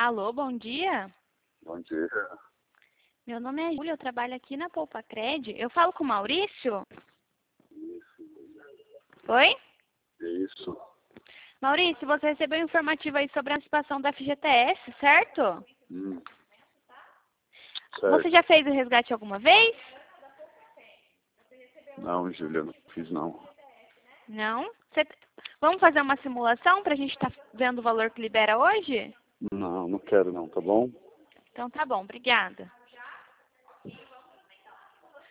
Alô, bom dia. Bom dia. Meu nome é Júlia, eu trabalho aqui na Poupacred. Eu falo com o Maurício? Oi? Isso. Maurício, você recebeu um informativo aí sobre a antecipação da FGTS, certo? Certo. Você já fez o resgate alguma vez? Não, Júlia, não fiz não. Não? Vamos fazer uma simulação para a gente estar vendo o valor que libera hoje? Não, não quero não, tá bom? Então tá bom, obrigada.